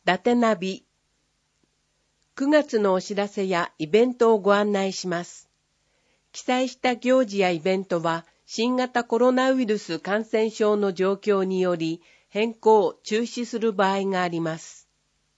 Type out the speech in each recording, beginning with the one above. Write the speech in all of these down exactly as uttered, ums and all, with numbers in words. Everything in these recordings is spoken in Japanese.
だてナビ。くがつのお知らせやイベントをご案内します。記載した行事やイベントは新型コロナウイルス感染症の状況により変更・中止する場合があります。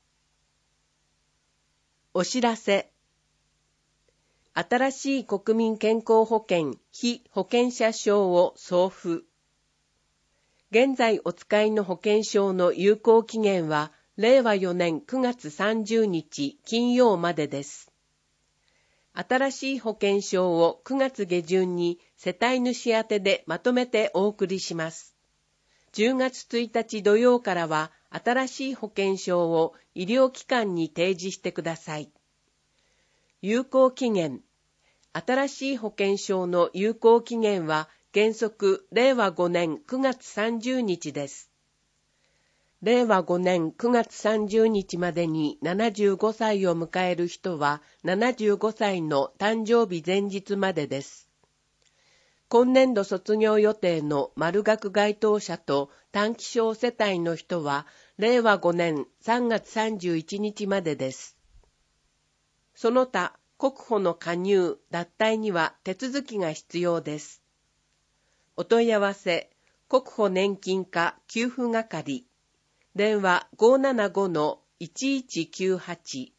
お知らせ。新しい国民健康保険被保険者証を送付。現在お使いの保険証の有効期限はれいわよねんくがつさんじゅうにち金曜までです。新しい保険証をくがつげじゅんに世帯主宛てでまとめてお送りします。じゅうがつついたち土曜からは新しい保険証を医療機関に提示してください。有効期限。新しい保険証の有効期限は原則れいわごねんくがつさんじゅうにちです。れいわごねんくがつさんじゅうにちまでにななじゅうごさいを迎える人はななじゅうごさいの誕生日前日までです。今年度卒業予定の丸学該当者と短期証世帯の人はれいわごねんさんがつさんじゅういちにちまでです。その他、国保の加入・脱退には手続きが必要です。お問い合わせ、国保年金課給付係。電話 ごーななごのいちいちきゅうはち。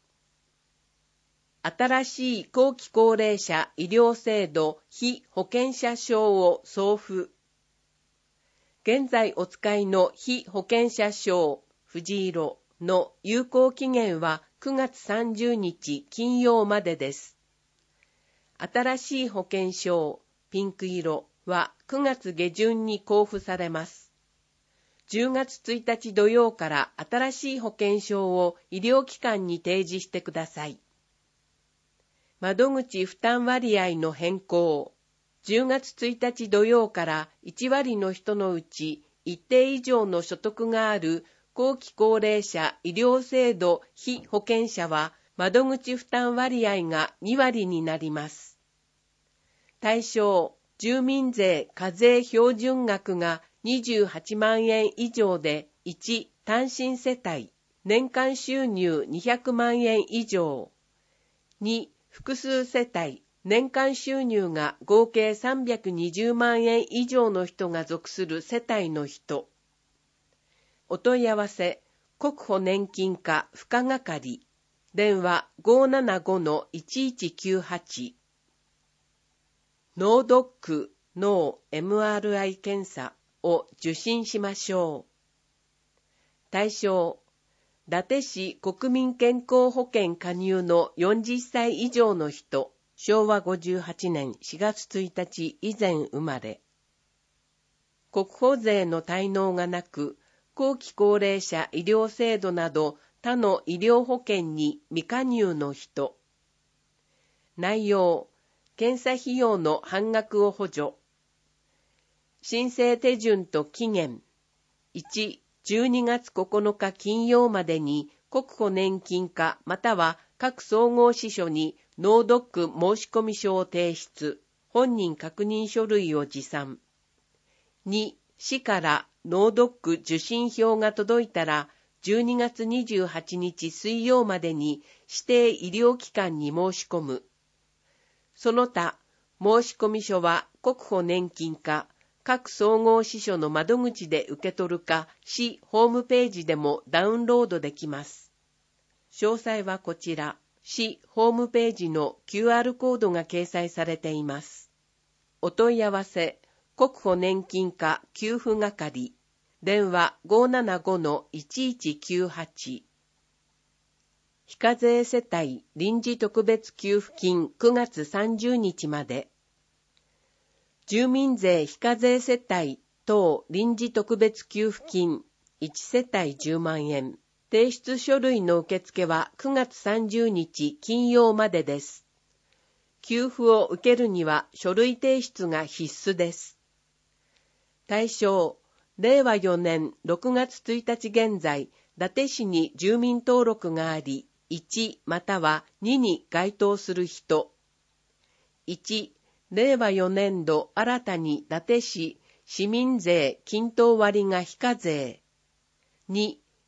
新しい後期高齢者医療制度被保険者証を送付。現在お使いの被保険者証藤色の有効期限はくがつさんじゅうにち金曜までです。新しい保険証ピンク色はくがつげじゅんに交付されます。じゅうがつついたち土曜から新しい保険証を医療機関に提示してください。窓口負担割合の変更。じゅうがつついたち土曜からいちわりの人のうち一定以上の所得がある後期高齢者医療制度被保険者は窓口負担割合がにわりになります。対象、住民税課税標準額がにじゅうはちまんえん以上でいち単身世帯、年間収入にひゃくまんえん以上。に複数世帯、年間収入が合計さんびゃくにじゅうまんえん以上の人が属する世帯の人。お問い合わせ、国保年金課付加係。電話 ごーななごのいちいちきゅうはち。脳ドック、脳 エムアールアイ 検査を受診しましょう。対象、伊達市国民健康保険加入のよんじゅっさい以上の人、しょうわごじゅうはちねんしがつついたち以前生まれ。国保税の滞納がなく、後期高齢者医療制度など他の医療保険に未加入の人。内容、検査費用の半額を補助。申請手順と期限。いち、じゅうにがつここのか金曜までに国保年金課または各総合支所に脳ドック申込書を提出、本人確認書類を持参。に、市から脳ドック受診票が届いたらじゅうにがつにじゅうはちにち水曜までに指定医療機関に申し込む。その他、申込書は国保年金課各総合支所の窓口で受け取るか、市ホームページでもダウンロードできます。詳細はこちら、市ホームページの キューアール コードが掲載されています。お問い合わせ、国保年金課給付係、電話 ごーななごのいちいちきゅうはち。非課税世帯臨時特別給付金くがつさんじゅうにちまで。住民税非課税世帯等臨時特別給付金いちせたいじゅうまんえん。提出書類の受付はくがつさんじゅうにち金曜までです。給付を受けるには書類提出が必須です。対象、れいわよねんろくがつついたち現在、伊達市に住民登録があり、いちまたはにに該当する人。いち、れいわよねんど新たに伊達市市民税均等割が非課税。に、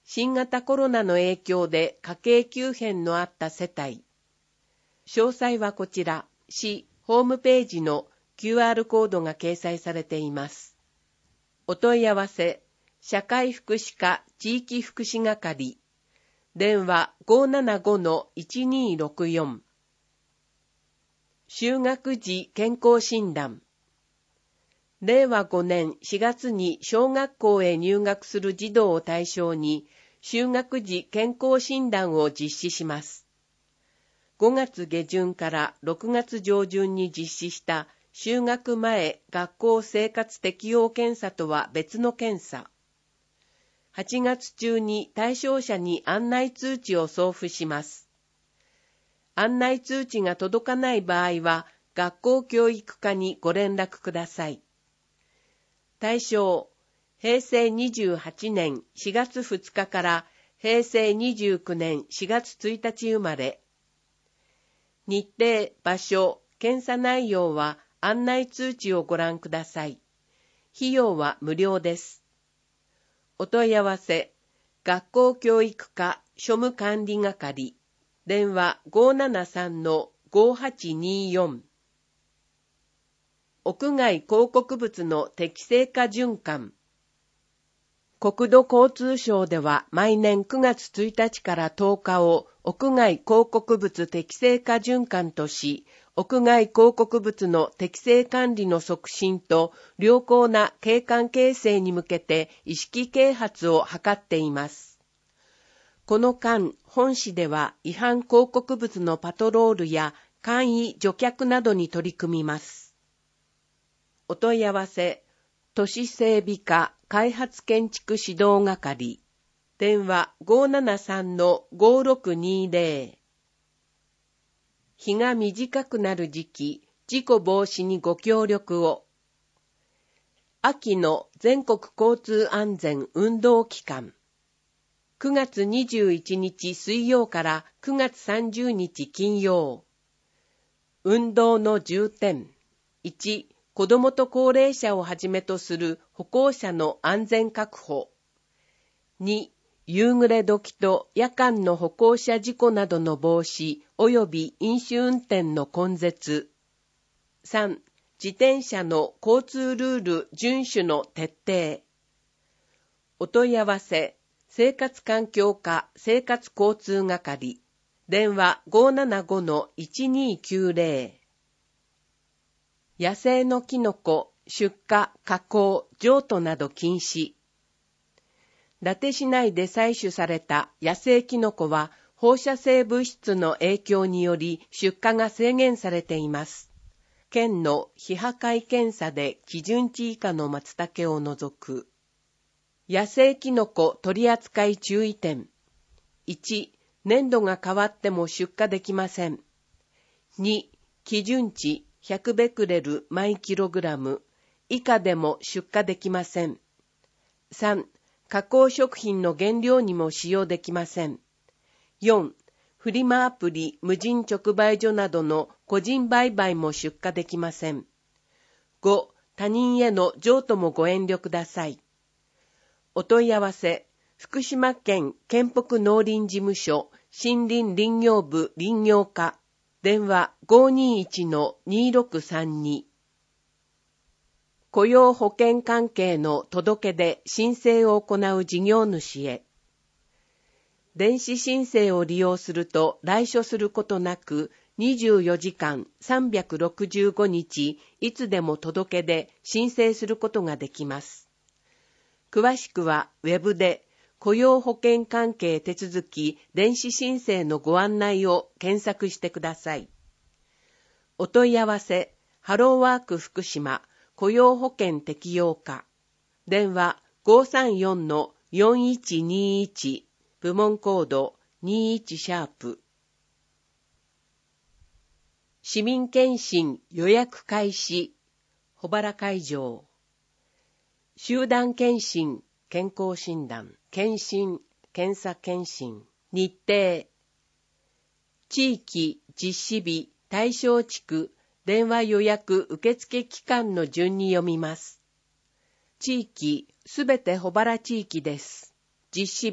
新型コロナの影響で家計急変のあった世帯。詳細はこちら、市ホームページの キューアール コードが掲載されています。お問い合わせ、社会福祉課地域福祉係、電話 ごーななごのいちにーろくよん。就学時健康診断。れいわごねんしがつに小学校へ入学する児童を対象に、就学時健康診断を実施します。ごがつげじゅんからろくがつじょうじゅんに実施した就学前学校生活適応検査とは別の検査。はちがつ中に対象者に案内通知を送付します。案内通知が届かない場合は、学校教育課にご連絡ください。対象、へいせいにじゅうはちねんしがつふつかからへいせいにじゅうきゅうねんしがつついたち生まれ。日程、場所、検査内容は案内通知をご覧ください。費用は無料です。お問い合わせ、学校教育課庶務管理係、電話 ごーななさんのごはちにーよん。屋外広告物の適正化循環。国土交通省では毎年くがつついたちからとおかを屋外広告物適正化循環とし、屋外広告物の適正管理の促進と良好な景観形成に向けて意識啓発を図っています。この間、本市では違反広告物のパトロールや簡易除却などに取り組みます。お問い合わせ、都市整備課開発建築指導係、電話 ごーななさんのごろくにーぜろ。日が短くなる時期、事故防止にご協力を。秋の全国交通安全運動期間。くがつにじゅういちにち水曜からくがつさんじゅうにち金曜。運動の重点。いち、子どもと高齢者をはじめとする歩行者の安全確保。に、夕暮れ時と夜間の歩行者事故などの防止及び飲酒運転の根絶。さん、自転車の交通ルール遵守の徹底。お問い合わせ、生活環境課生活交通係、電話 ごーななごのいちにーきゅうぜろ。野生のキノコ、出荷、加工、譲渡など禁止。伊達市内で採取された野生キノコは放射性物質の影響により出荷が制限されています。県の非破壊検査で基準値以下の松茸を除く。野生キノコ取扱注意点。いち、年度が変わっても出荷できません。に、基準値ひゃくベクレル毎キログラム以下でも出荷できません。さん、加工食品の原料にも使用できません。よん、フリマアプリ無人直売所などの個人売買も出荷できません。ご、他人への譲渡もご遠慮ください。お問い合わせ、福島県県北農林事務所森林林業部林業課、電話 ごーにーいちのにーろくさんに。雇用保険関係の届け出申請を行う事業主へ。電子申請を利用すると来所することなくにじゅうよじかんさんびゃくろくじゅうごにちいつでも届け出申請することができます。詳しくはウェブで雇用保険関係手続き電子申請のご案内を検索してください。お問い合わせ、ハローワーク福島雇用保険適用課、電話 ごーさんよんのよんいちにいち、部門コードにじゅういちシャープ。市民検診予約開始、保原会場。集団検診、健康診断、検診、検査検診、日程。地域、実施日、対象地区、電話予約受付期間の順に読みます。地域、すべて保原地域です。実施日、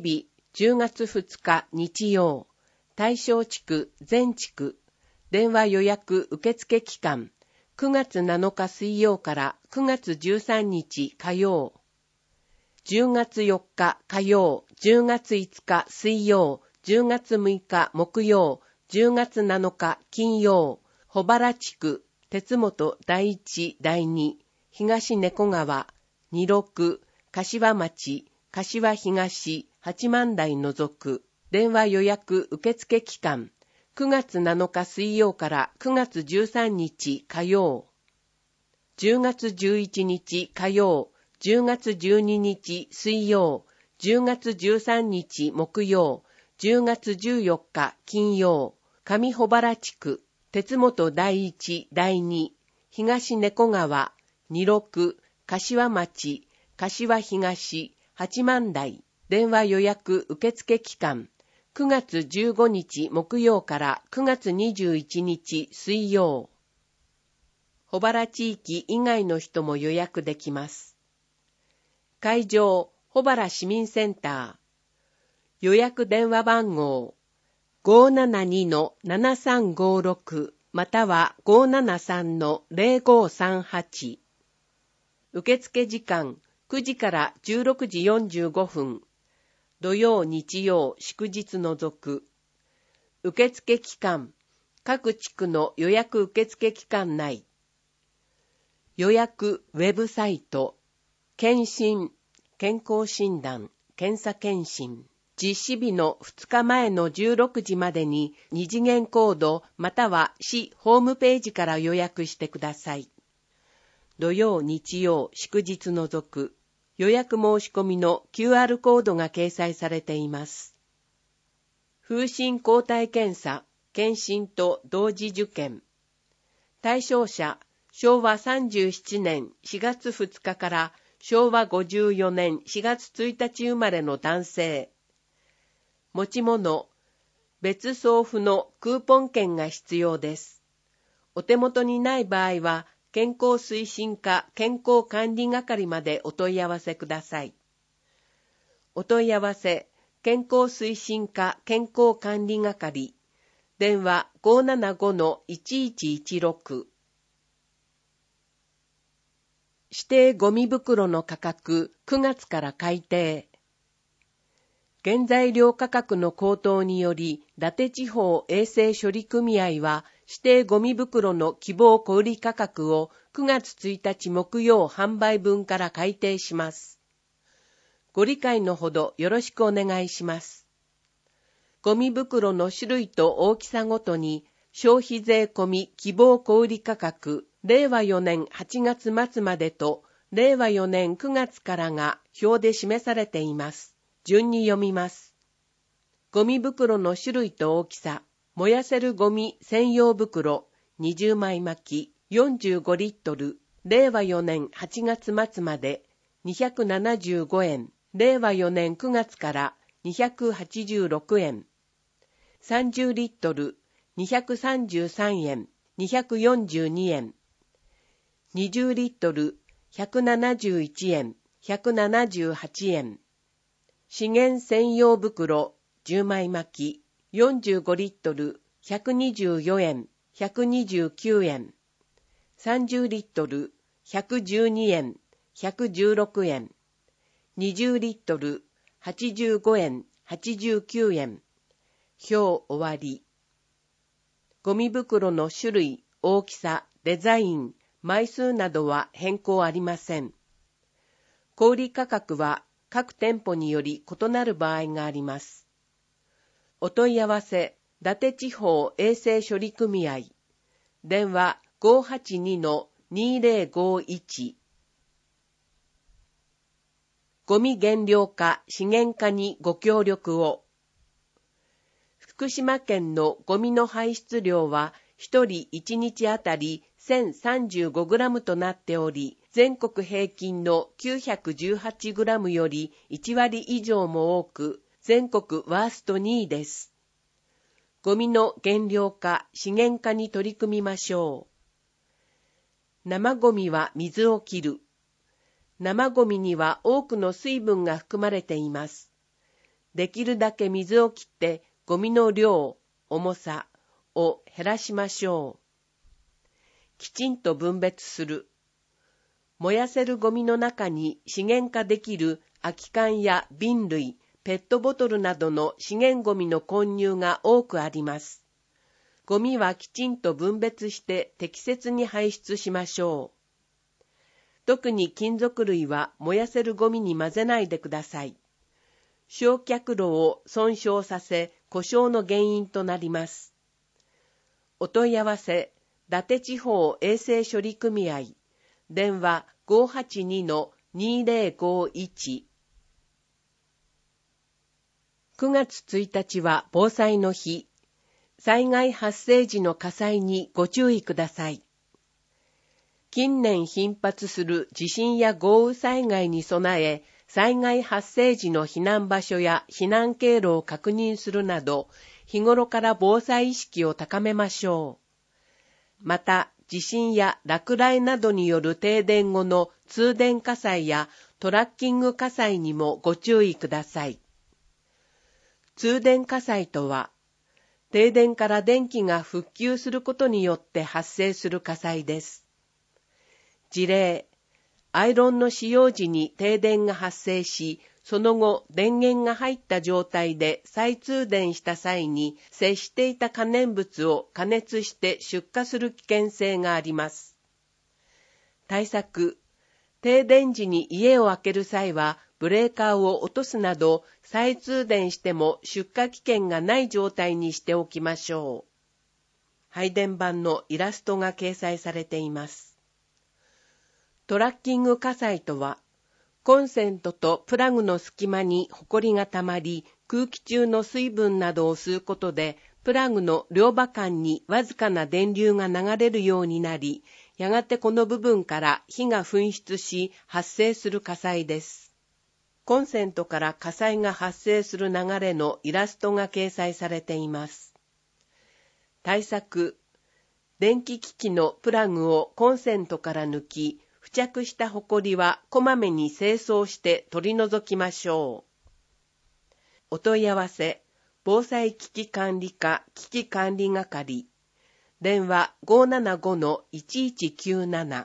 じゅうがつふつか日曜、大正地区全地区、電話予約受付期間、くがつなのか水曜からくがつじゅうさんにち火曜、じゅうがつよっか火曜、じゅうがついつか水曜、じゅうがつむいか木曜、じゅうがつなのか金曜、保原地区、鉄本第一第二、東猫川、二六、柏町、柏東、八幡台除く、電話予約受付期間、くがつなのか水曜からくがつじゅうさんにち火曜、じゅうがつじゅういちにち火曜、じゅうがつじゅうににち水曜、じゅうがつじゅうさんにち木曜、じゅうがつじゅうよっか金曜、上保原地区、鉄本第一第二、東猫川、二六、柏町、柏東、八幡台、電話予約受付期間、くがつじゅうごにち木曜からくがつにじゅういちにち水曜。保原地域以外の人も予約できます。会場、保原市民センター。予約電話番号、ごーななにのななさんごろくまたは ごーななさんのぜろごさんはち。受付時間、くじからじゅうろくじよんじゅうごふん。土曜、日曜、祝日除く。受付期間、各地区の予約受付期間内。予約ウェブサイト、検診、健康診断、検査検診。実施日のふつかまえのじゅうろくじまでにに次元コードまたは市ホームページから予約してください。土曜、日曜、祝日除く。予約申し込みの キューアール コードが掲載されています。風疹抗体検査、検診と同時受験。対象者、しょうわさんじゅうななねんしがつふつかからしょうわごじゅうよねんしがつついたち生まれの男性。持ち物、別送付のクーポン券が必要です。お手元にない場合は、健康推進課健康管理係までお問い合わせください。お問い合わせ、健康推進課健康管理係、電話 ごーななごのいちいちいちろく。指定ゴミ袋の価格くがつから改定。原材料価格の高騰により、伊達地方衛生処理組合は、指定ゴミ袋の希望小売価格をくがつついたち木曜販売分から改定します。ご理解のほどよろしくお願いします。ゴミ袋の種類と大きさごとに、消費税込み希望小売価格、れいわよねんはちがつまつまでと、れいわよねんくがつからが表で示されています。順に読みます。ゴミ袋の種類と大きさ、燃やせるゴミ専用袋、にじゅうまい巻き、よんじゅうごリットル、れいわよねんはちがつまつまで、にひゃくななじゅうごえん、れいわよねんくがつからにひゃくはちじゅうろくえん。さんじゅうリットル、にひゃくさんじゅうさんえん、にひゃくよんじゅうにえん。にじゅうリットル、ひゃくななじゅういちえん、ひゃくななじゅうはちえん。資源専用袋、じゅうまい巻き、よんじゅうごリットル、ひゃくにじゅうよえん、ひゃくにじゅうきゅうえん。さんじゅうリットル、ひゃくじゅうにえん、ひゃくじゅうろくえん。にじゅうリットル、はちじゅうごえん、はちじゅうきゅうえん。表終わり。ゴミ袋の種類、大きさ、デザイン、枚数などは変更ありません。小売価格は各店舗により異なる場合があります。お問い合わせ、伊達地方衛生処理組合。電話 ごーはちにのにぜろごいち。ゴミ減量化資源化にご協力を。福島県のゴミの排出量はひとりいちにちあたり せんさんじゅうごグラム となっており、全国平均の きゅうひゃくじゅうはちグラム よりいちわり以上も多く、全国ワーストにいです。ゴミの減量化、資源化に取り組みましょう。生ゴミは水を切る。生ゴミには多くの水分が含まれています。 できるだけ水を切ってゴミの量、重さを減らしましょう。きちんと分別する。燃やせるゴミの中に資源化できる空き缶や瓶類、ペットボトルなどの資源ゴミの混入が多くあります。ゴミはきちんと分別して適切に排出しましょう。特に金属類は燃やせるゴミに混ぜないでください。焼却炉を損傷させ、故障の原因となります。お問い合わせ、伊達地方衛生処理組合、電話 ごーはちにのにーぜろごいち。くがつついたちは防災の日。災害発生時の火災にご注意ください。近年頻発する地震や豪雨災害に備え、災害発生時の避難場所や避難経路を確認するなど、日頃から防災意識を高めましょう。また、地震や落雷などによる停電後の通電火災やトラッキング火災にもご注意ください。通電火災とは、停電から電気が復旧することによって発生する火災です。事例、アイロンの使用時に停電が発生し、その後電源が入った状態で再通電した際に接していた可燃物を加熱して出火する危険性があります。対策、停電時に家を開ける際はブレーカーを落とすなど再通電しても出火危険がない状態にしておきましょう。配電盤のイラストが掲載されています。トラッキング火災とは、コンセントとプラグの隙間にホコリがたまり、空気中の水分などを吸うことで、プラグの両刃間にわずかな電流が流れるようになり、やがてこの部分から火が噴出し発生する火災です。コンセントから火災が発生する流れのイラストが掲載されています。対策、電気機器のプラグをコンセントから抜き、付着したホコリはこまめに清掃して取り除きましょう。お問い合わせ、防災危機管理課危機管理係、電話 ごーななごのいちいちきゅうなな。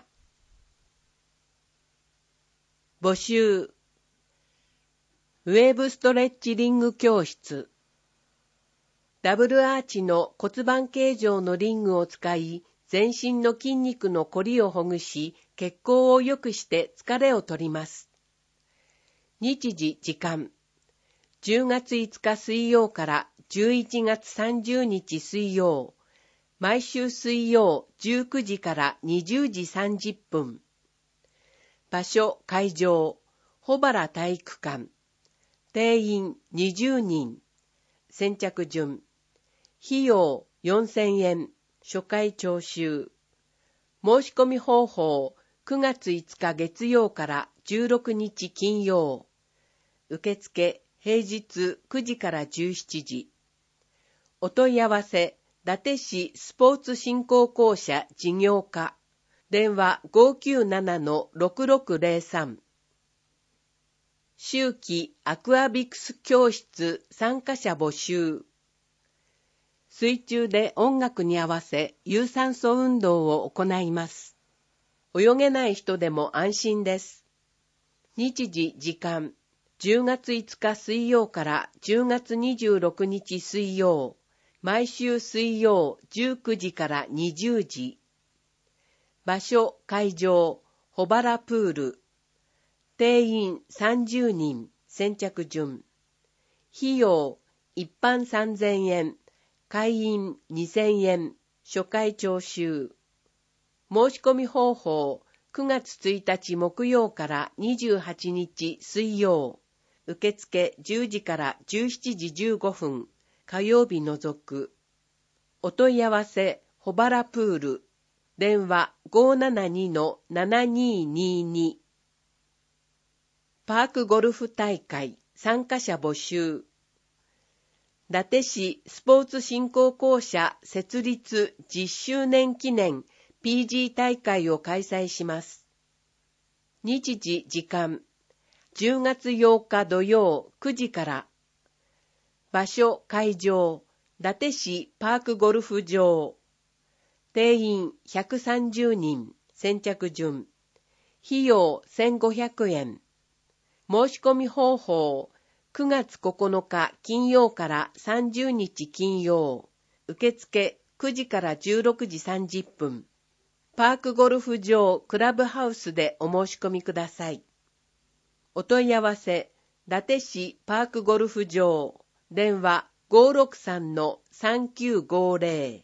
募集、ウェーブストレッチリング教室。ダブルアーチの骨盤形状のリングを使い、全身の筋肉のこりをほぐし、血行を良くして疲れを取ります。日時時間、じゅうがついつか水曜からじゅういちがつさんじゅうにち水曜、毎週水曜じゅうくじからにじゅうじさんじゅっぷん。場所会場、保原体育館。定員にじゅうにん。先着順。費用よんせんえん。初回徴収。申し込み方法、くがついつか月曜からじゅうろくにち金曜。受付、平日くじからじゅうしちじ。お問い合わせ、伊達市スポーツ振興公社事業課。電話 ごーきゅうななのろくろくぜろさん。秋季アクアビクス教室参加者募集。水中で音楽に合わせ有酸素運動を行います。泳げない人でも安心です。日時時間、じゅうがついつか水曜からじゅうがつにじゅうろくにち水曜、毎週水曜じゅうくじからにじゅうじ。場所会場、保原プール。定員さんじゅうにん、先着順。費用、一般さんぜんえん。会員にせんえん、初回徴収。申し込み方法、くがつついたち木曜からにじゅうはちにち水曜。受付じゅうじからじゅうしちじじゅうごふん、火曜日除く。お問い合わせ、保原プール。電話 ごーななにのななにーにーに。パークゴルフ大会参加者募集。伊達市スポーツ振興公社設立じゅっしゅうねん記念 ピージー 大会を開催します。日時時間、じゅうがつようか土曜くじから。 場所会場、伊達市パークゴルフ場。定員ひゃくさんじゅうにん、先着順。費用せんごひゃくえん。申し込み方法、くがつここのか金曜からさんじゅうにち金曜。受付くじからじゅうろくじさんじゅっぷん。パークゴルフ場クラブハウスでお申し込みください。お問い合わせ、伊達市パークゴルフ場。電話 ごーろくさんのさんきゅうごぜろ。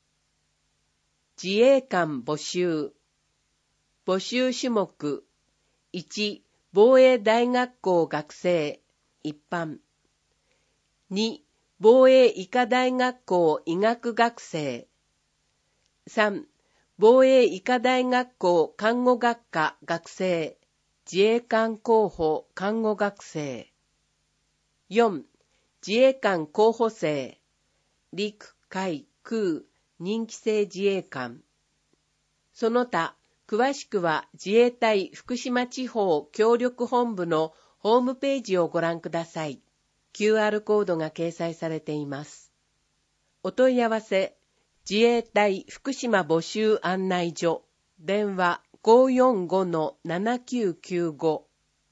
自衛官募集。募集種目。いち、防衛大学校学生、一般。に、防衛医科大学校医学学生。さん、防衛医科大学校看護学科学生、自衛官候補看護学生。よん、自衛官候補生、陸海空任期制自衛官。その他、詳しくは自衛隊福島地方協力本部のホームページをご覧ください。キューアール コードが掲載されています。お問い合わせ、自衛隊福島募集案内所、電話 ごーよんごのななきゅうきゅうご。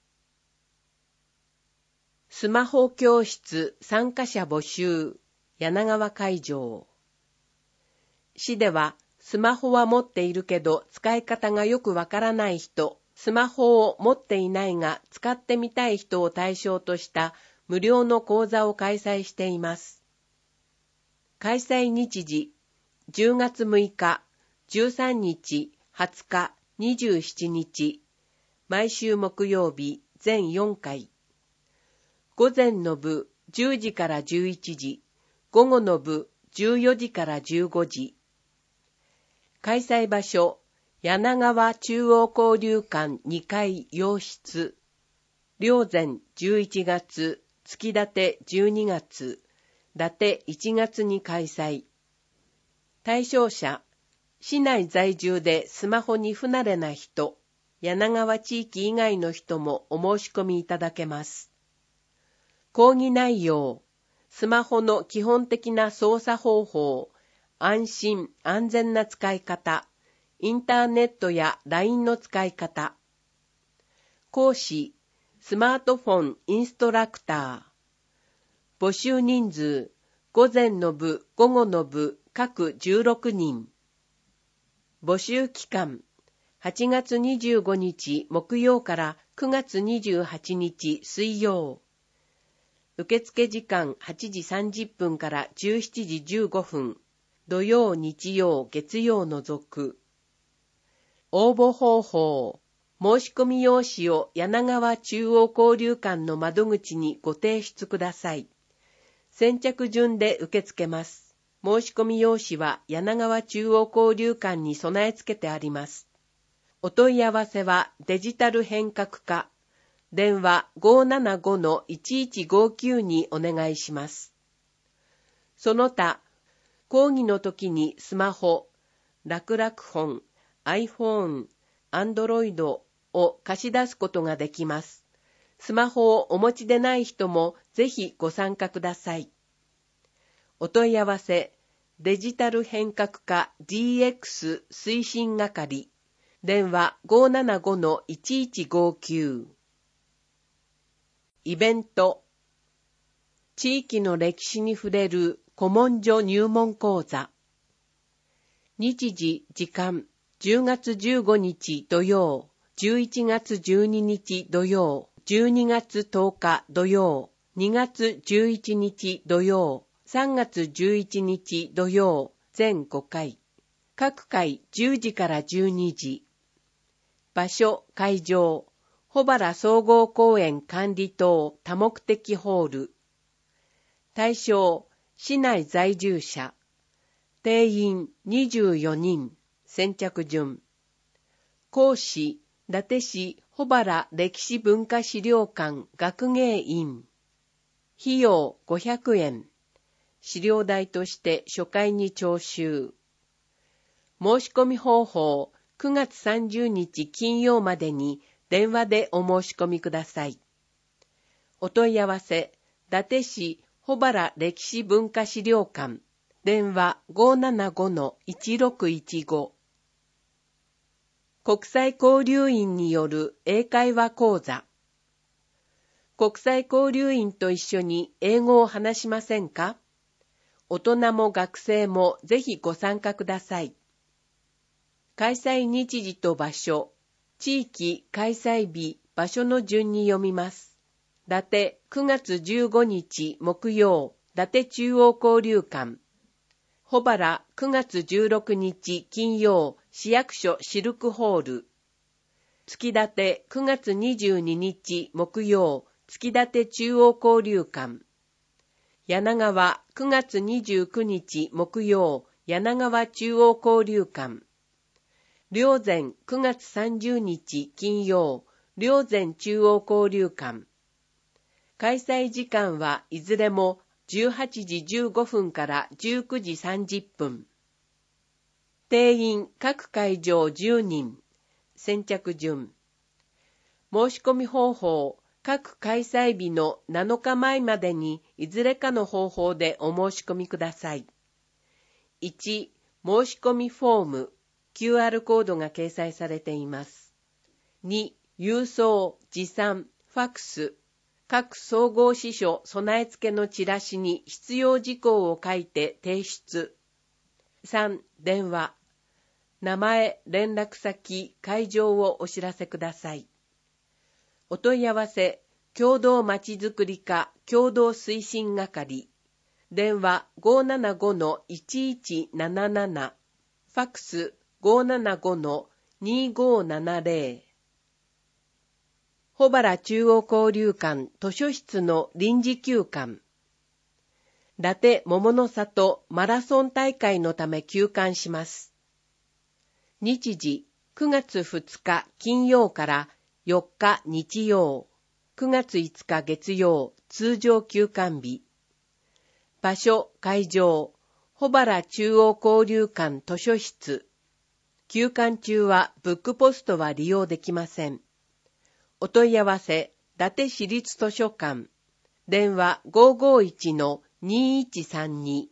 スマホ教室参加者募集、柳川会場。市では、スマホは持っているけど使い方がよくわからない人、スマホを持っていないが使ってみたい人を対象とした無料の講座を開催しています。開催日時、じゅうがつむいか、じゅうさんにち、はつか、にじゅうしちにち、毎週木曜日、全よんかい。午前の部じゅうじからじゅういちじ、午後の部じゅうよじからじゅうごじ。開催場所、柳川中央交流館にかい洋室。霊前じゅういちがつ、月立てじゅうにがつ、立ていちがつに開催。対象者、市内在住でスマホに不慣れな人、柳川地域以外の人もお申し込みいただけます。講義内容、スマホの基本的な操作方法、安心安全な使い方、インターネットや ライン の使い方。講師、スマートフォンインストラクター。募集人数、午前の部、午後の部、各じゅうろくにん。募集期間、はちがつにじゅうごにち木曜からくがつにじゅうはちにち水曜。受付時間はちじさんじゅっぷんからじゅうしちじじゅうごふん。土曜、日曜、月曜除く。応募方法。申し込み用紙を柳川中央交流館の窓口にご提出ください。先着順で受け付けます。申し込み用紙は柳川中央交流館に備え付けてあります。お問い合わせはデジタル変革課。電話 ごーななごのいちいちごきゅう にお願いします。その他、講義の時にスマホ、楽々本、iPhone、Android を貸し出すことができます。スマホをお持ちでない人もぜひご参加ください。お問い合わせ、デジタル変革課 ディーエックス 推進係、電話 ごーななごのいちいちごきゅう。イベント。地域の歴史に触れる古文書入門講座。日時、時間、じゅうがつじゅうごにち土曜、じゅういちがつじゅうににち土曜、じゅうにがつとおか土曜、にがつじゅういちにち土曜、さんがつじゅういちにち土曜、全ごかい。各回じゅうじからじゅうにじ。場所、会場、保原総合公園管理棟多目的ホール。対象、市内在住者。定員にじゅうよにん、先着順。講師、伊達市保原歴史文化資料館学芸員。費用ごひゃくえん。資料代として初回に徴収。申し込み方法、くがつさんじゅうにち金曜までに電話でお申し込みください。お問い合わせ、伊達市保原歴史文化資料館、電話 ごーななごのいちろくいちご。国際交流員による英会話講座。国際交流員と一緒に英語を話しませんか？大人も学生もぜひご参加ください。開催日時と場所、地域、開催日、場所の順に読みます。伊達くがつじゅうごにち木曜、伊達中央交流館。保原くがつじゅうろくにち金曜、市役所シルクホール。月立くがつにじゅうににち木曜、月立中央交流館。柳川くがつにじゅうくにち木曜、柳川中央交流館。霊山くがつさんじゅうにち金曜、霊山中央交流館。開催時間はいずれもじゅうはちじじゅうごふんからじゅうくじさんじゅっぷん。定員各会場じゅうにん。先着順。申し込み方法、各開催日のなのかまえまでにいずれかの方法でお申し込みください。いち、申し込みフォーム、キューアール コードが掲載されています。に、郵送、持参、ファックス、各総合支所備え付けのチラシに必要事項を書いて提出。さん、電話。名前、連絡先、会場をお知らせください。お問い合わせ、共同まちづくり課共同推進係。電話 ごーななごのいちいちなななな。ファックス ごーななごのにーごーななぜろ。保原中央交流館図書室の臨時休館。伊達桃の里マラソン大会のため休館します。日時くがつふつか金曜からよっか日曜、くがついつか月曜通常休館日。場所会場、保原中央交流館図書室。休館中はブックポストは利用できません。お問い合わせ、伊達市立図書館。電話 ごーごーいちのにーいちさんに。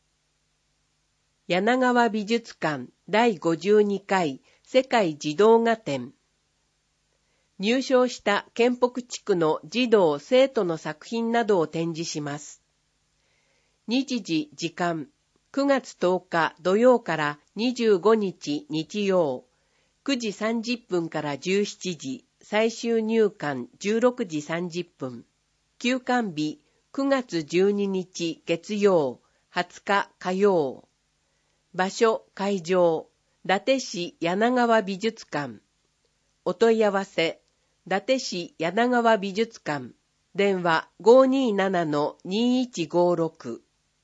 柳川美術館だいごじゅうにかい世界児童画展。入賞した県北地区の児童生徒の作品などを展示します。日時時間、くがつとおか土曜からにじゅうごにち日曜、くじさんじゅっぷんからじゅうしちじ、最終入館じゅうろくじさんじゅっぷん。休館日くがつじゅうににち月曜、はつか火曜。場所会場、伊達市柳川美術館。お問い合わせ、伊達市柳川美術館。電話 ごーにーななのにーいちごーろく。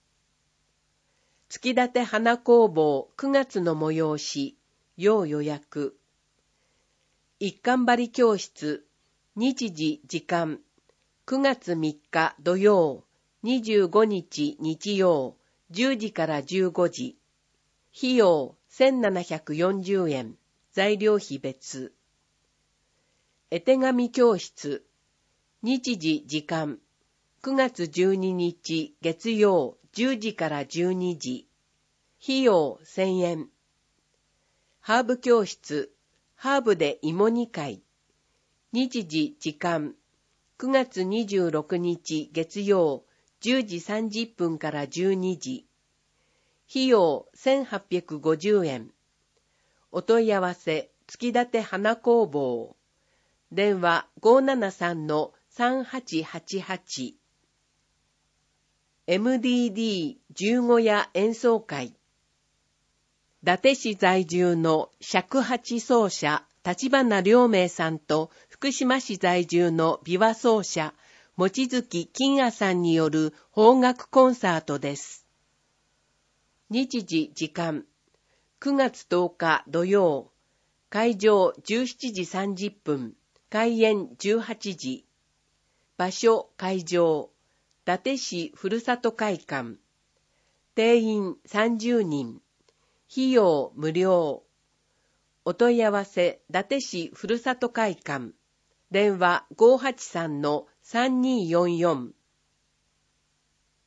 月立花工房くがつの催し、要予約。一貫張教室、日時時間、くがつみっか土曜、にじゅうごにち日曜、じゅうじからじゅうごじ。費用せんななひゃくよんじゅうえん、材料費別。絵手紙教室、日時時間、くがつじゅうににち月曜じゅうじからじゅうにじ。費用せんえん。ハーブ教室、ハーブで芋煮会。日時時間、くがつにじゅうろくにち月曜じゅうじさんじゅっぷんからじゅうにじ。費用せんはっぴゃくごじゅうえん。お問い合わせ、月立花工房。電話 ごーななさんのさんはちはちはち。エムディーディーじゅうご 夜演奏会。伊達市在住の尺八奏者、立花良明さんと福島市在住の琵琶奏者、望月金也さんによる邦楽コンサートです。日時時間、くがつとおか土曜、会場じゅうしちじさんじゅっぷん、開演じゅうはちじ。場所会場、伊達市ふるさと会館。定員さんじゅうにん。費用無料。お問い合わせ、伊達市ふるさと会館。電話 ごーはちさんのさんにーよんよん。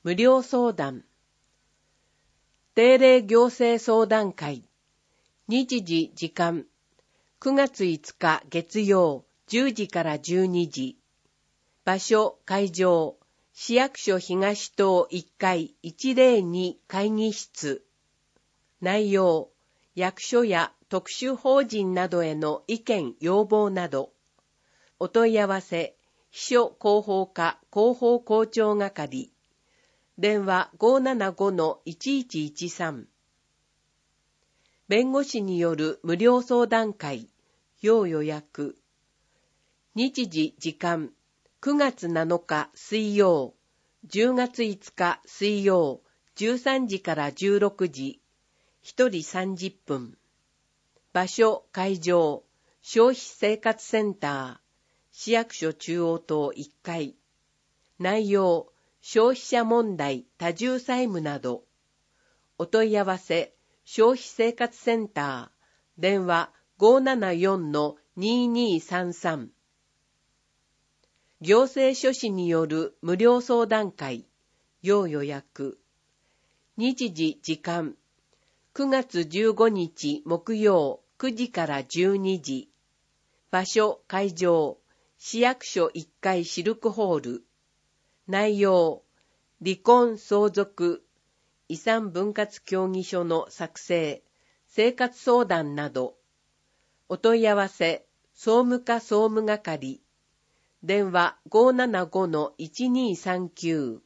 無料相談。定例行政相談会。日時時間。くがついつか月曜じゅうじからじゅうにじ。場所会場。市役所東棟いっかいいちぜろに会議室。内容。役所や特殊法人などへの意見要望など。お問い合わせ。秘書広報課広報校長係。電話 ごーななごのいちいちいちさん。弁護士による無料相談会。要予約。日時時間。くがつなのか水曜。じゅうがついつか水曜。じゅうさんじからじゅうろくじ。ひとりさんじゅっぷん。場所会場。消費生活センター。市役所中央棟いっかい。内容。消費者問題多重債務など。お問い合わせ。消費生活センター。電話 ごーななよんのににさんさん。行政書士による無料相談会。要予約。日時時間。くがつじゅうごにち木曜くじからじゅうにじ。場所会場。市役所いっかいシルクホール。内容。離婚相続。遺産分割協議書の作成。生活相談など。お問い合わせ。総務課総務係。電話 ごーななごのいちにさんきゅう。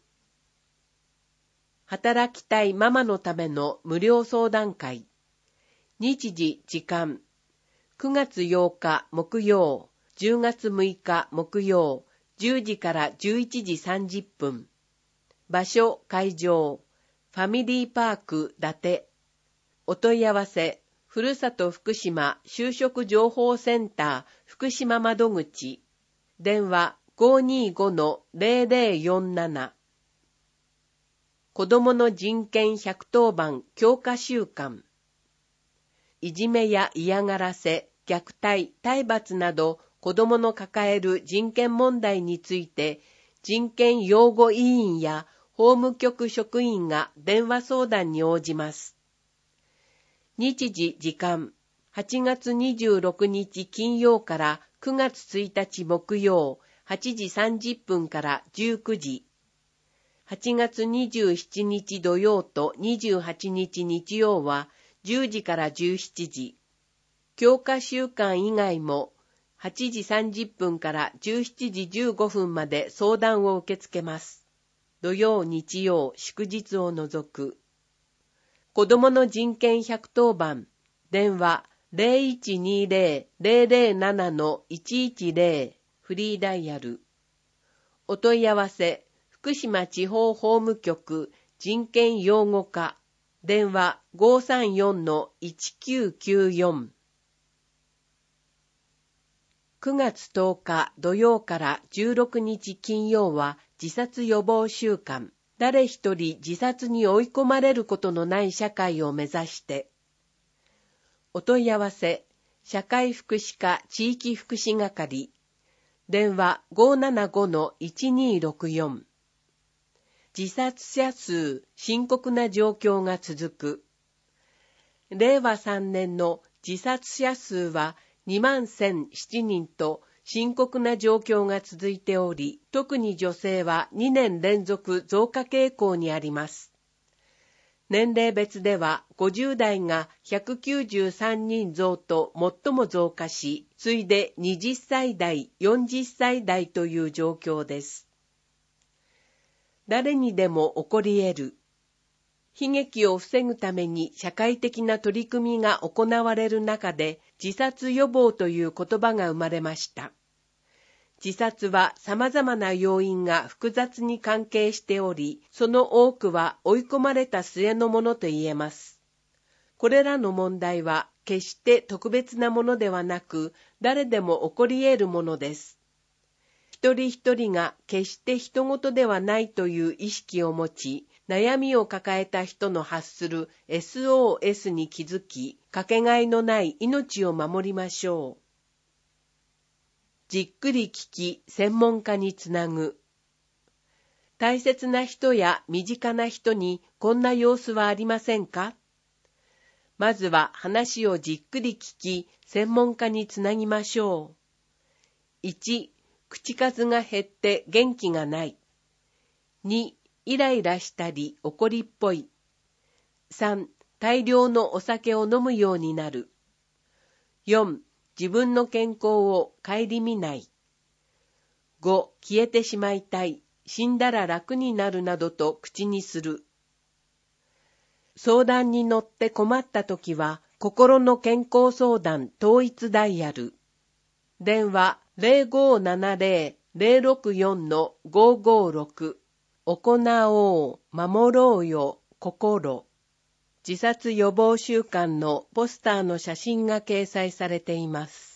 働きたいママのための無料相談会。日時時間。くがつようか木曜。じゅうがつむいか木曜。じゅうじからじゅういちじさんじゅっぷん。場所会場。ファミリーパーク伊達。お問い合わせ。ふるさと福島就職情報センター福島窓口。電話 ごーにーごのぜろぜろよんなな。子どもの人権ひゃくとおばん強化週間。いじめや嫌がらせ、虐待、体罰など子どもの抱える人権問題について人権擁護委員や法務局職員が電話相談に応じます。日時時間。はちがつにじゅうろくにち金曜からくがつついたち木曜はちじさんじゅっぷんからじゅうくじ。はちがつにじゅうしちにち土曜とにじゅうはちにち日曜はじゅうじからじゅうしちじ。強化週間以外もはちじさんじゅっぷんからじゅうしちじじゅうごふんまで相談を受け付けます。土曜、日曜、祝日を除く。子どもの人権ひゃくとおばん。電話 ゼロいちにゼロ ゼロゼロななのいちいちゼロ。フリーダイヤル。お問い合わせ。福島地方法務局人権擁護課。電話 ごーさんよんのいちきゅうきゅうよん。くがつとおか土曜からじゅうろくにち金曜は自殺予防週間。誰一人自殺に追い込まれることのない社会を目指して。お問い合わせ。社会福祉課地域福祉係。電話 ごーななごのいちにろくよん。自殺者数深刻な状況が続く。れいわさんねんの自殺者数はにまんせんななにんと深刻な状況が続いており、特に女性はにねんれんぞく増加傾向にあります。年齢別ではごじゅうだいがひゃくきゅうじゅうさんにん増と最も増加し、次いではたちだい、よんじゅっさいだいという状況です。誰にでも起こり得る。悲劇を防ぐために社会的な取り組みが行われる中で、自殺予防という言葉が生まれました。自殺は様々な要因が複雑に関係しており、その多くは追い込まれた末のものと言えます。これらの問題は決して特別なものではなく、誰でも起こり得るものです。一人一人が決して人事ではないという意識を持ち、悩みを抱えた人の発する エスオーエス に気づき、かけがえのない命を守りましょう。じっくり聞き、専門家につなぐ。 大切な人や身近な人にこんな様子はありませんか？まずは話をじっくり聞き、専門家につなぎましょう。いち、口数が減って元気がない。に、イライラしたり怒りっぽい。さん、大量のお酒を飲むようになる。よん、自分の健康を顧みない。ご、消えてしまいたい。死んだら楽になるなどと口にする。相談に乗って困ったときは、心の健康相談統一ダイヤル。電話 ゼロごーななゼロ ゼロろくよん ごーごーろく。行おう、守ろうよ、心。自殺予防週間のポスターの写真が掲載されています。